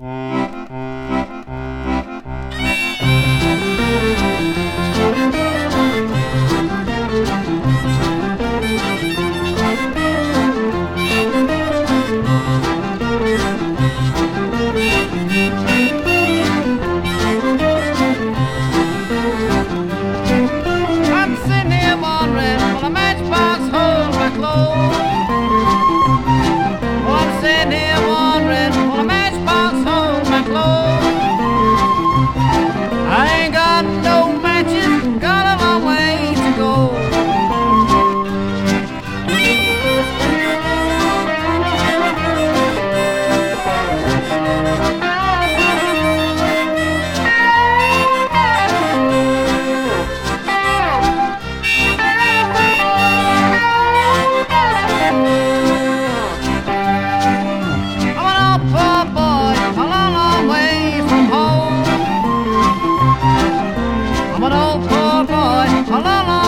I'm sitting here wondering, will a matchbox hold my clothes? Oh, I'm sitting here wondering, will a matchbox hold my clothes? I ain't got no matches, got a long way to go. I'm an old poor boy, a long, long